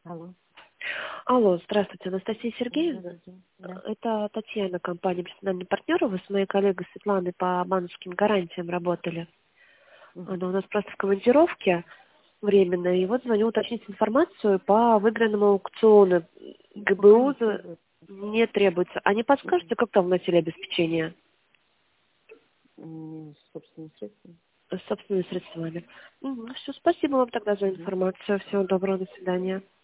Алло. Алло, здравствуйте, Анастасия Сергеевна. Здравствуйте. Да. Это Татьяна, компания «Профессиональный партнер». Вы с моей коллегой Светланой по банковским гарантиям работали. Мгм. Она у нас просто в командировке временной. И вот звоню уточнить информацию по выигранному аукциону. Пока ГБУ не требуется. не требуется. А не подскажете, как там вносили обеспечение Собственные средства. с собственными средствами? Все, спасибо вам тогда за Мгм. информацию. Всего доброго, до свидания.